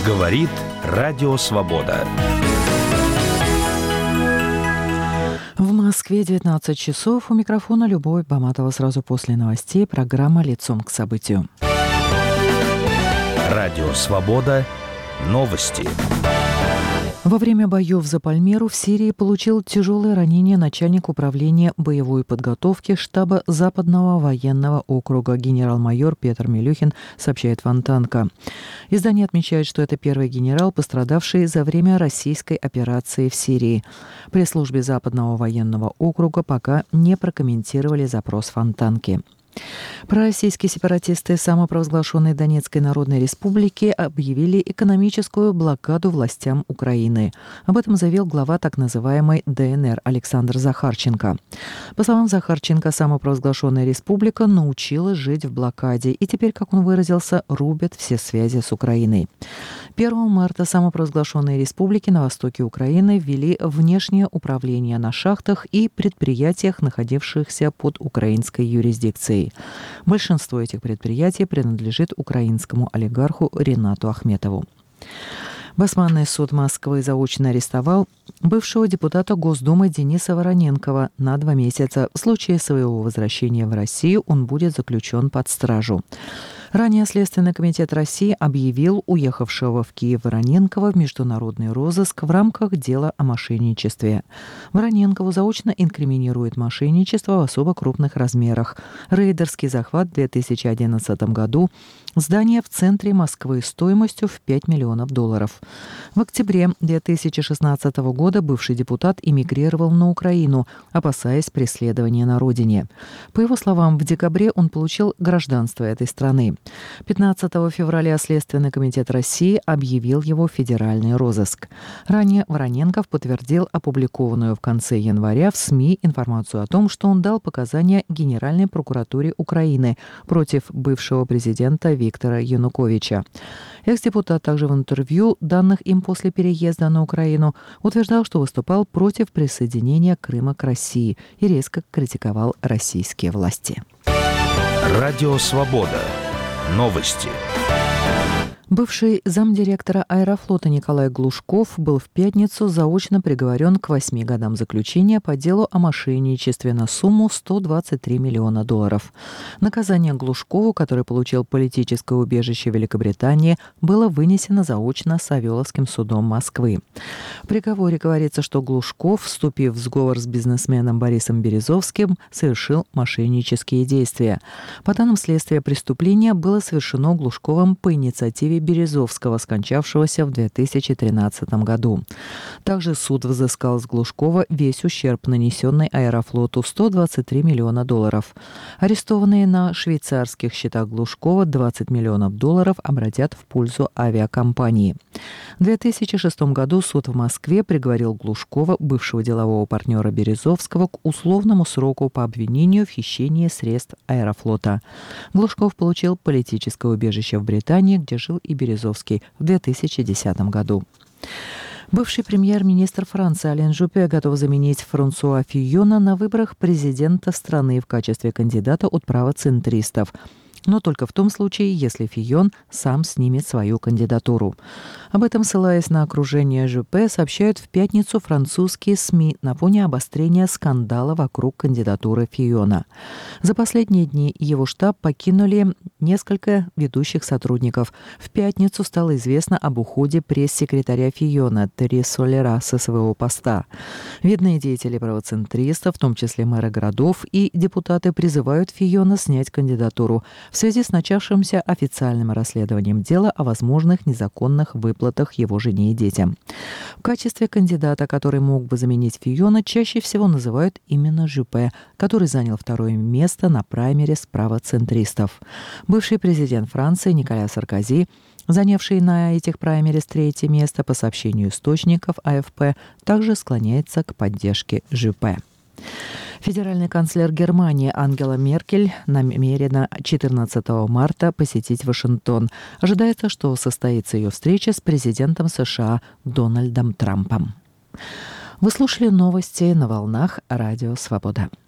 Говорит Радио Свобода. В Москве 19 часов. У микрофона Любовь Баматова. Сразу после новостей программа «Лицом к событию». Радио Свобода. Новости. Во время боев за Пальмиру в Сирии получил тяжелое ранение начальник управления боевой подготовки штаба Западного военного округа генерал-майор Петр Милюхин, сообщает Фонтанка. Издание отмечает, что это первый генерал, пострадавший за время российской операции в Сирии. Пресс-службе Западного военного округа пока не прокомментировали запрос Фонтанки. Пророссийские сепаратисты самопровозглашенной Донецкой Народной Республики объявили экономическую блокаду властям Украины. Об этом заявил глава так называемой ДНР Александр Захарченко. По словам Захарченко, самопровозглашенная республика научилась жить в блокаде и теперь, как он выразился, рубят все связи с Украиной. 1 марта самопровозглашенные республики на востоке Украины ввели внешнее управление на шахтах и предприятиях, находившихся под украинской юрисдикцией. Большинство этих предприятий принадлежит украинскому олигарху Ринату Ахметову. Басманный суд Москвы заочно арестовал бывшего депутата Госдумы Дениса Вороненкова на 2 месяца. В случае своего возвращения в Россию он будет заключен под стражу. Ранее Следственный комитет России объявил уехавшего в Киев Вороненкова в международный розыск в рамках дела о мошенничестве. Вороненкову заочно инкриминирует мошенничество в особо крупных размерах. Рейдерский захват в 2011 году, здание в центре Москвы стоимостью в $5 миллионов. В октябре 2016 года бывший депутат эмигрировал на Украину, опасаясь преследования на родине. По его словам, в декабре он получил гражданство этой страны. 15 февраля Следственный комитет России объявил его в федеральный розыск. Ранее Вороненков подтвердил опубликованную в конце января в СМИ информацию о том, что он дал показания Генеральной прокуратуре Украины против бывшего президента Виктора Януковича. Экс-депутат также в интервью, данных им после переезда на Украину, утверждал, что выступал против присоединения Крыма к России и резко критиковал российские власти. Радио Свобода. Новости. Бывший замдиректора Аэрофлота Николай Глушков был в пятницу заочно приговорен к 8 годам заключения по делу о мошенничестве на сумму $123 миллиона. Наказание Глушкову, который получил политическое убежище в Великобритании, было вынесено заочно Савеловским судом Москвы. В приговоре говорится, что Глушков, вступив в сговор с бизнесменом Борисом Березовским, совершил мошеннические действия. По данным следствия, преступление было совершено Глушковым по инициативе Березовского, скончавшегося в 2013 году. Также суд взыскал с Глушкова весь ущерб, нанесенный Аэрофлоту, $123 миллиона. Арестованные на швейцарских счетах Глушкова $20 миллионов обратят в пользу авиакомпании. В 2006 году суд в Москве приговорил Глушкова, бывшего делового партнера Березовского, к условному сроку по обвинению в хищении средств Аэрофлота. Глушков получил политическое убежище в Британии, где жил и Березовский в 2010 году. Бывший премьер-министр Франции Ален Жюпе готов заменить Франсуа Фийона на выборах президента страны в качестве кандидата от правоцентристов. Но только в том случае, если Фийон сам снимет свою кандидатуру. Об этом, ссылаясь на окружение Жюпе, сообщают в пятницу французские СМИ на фоне обострения скандала вокруг кандидатуры Фийона. За последние дни его штаб покинули несколько ведущих сотрудников. В пятницу стало известно об уходе пресс-секретаря Фийона Терри Солера со своего поста. Видные деятели правоцентристов, в том числе мэры городов и депутаты, призывают Фийона снять кандидатуру в связи с начавшимся официальным расследованием дела о возможных незаконных выплатах его жене и детям. В качестве кандидата, который мог бы заменить Фийона, чаще всего называют именно Жюпе, который занял 2-е место на праймериз правоцентристов. Бывший президент Франции Николя Саркози, занявший на этих праймериз 3-е место, по сообщению источников АФП, также склоняется к поддержке Жюпе. Федеральный канцлер Германии Ангела Меркель намерена 14 марта посетить Вашингтон. Ожидается, что состоится ее встреча с президентом США Дональдом Трампом. Вы слушали новости на волнах Радио Свобода.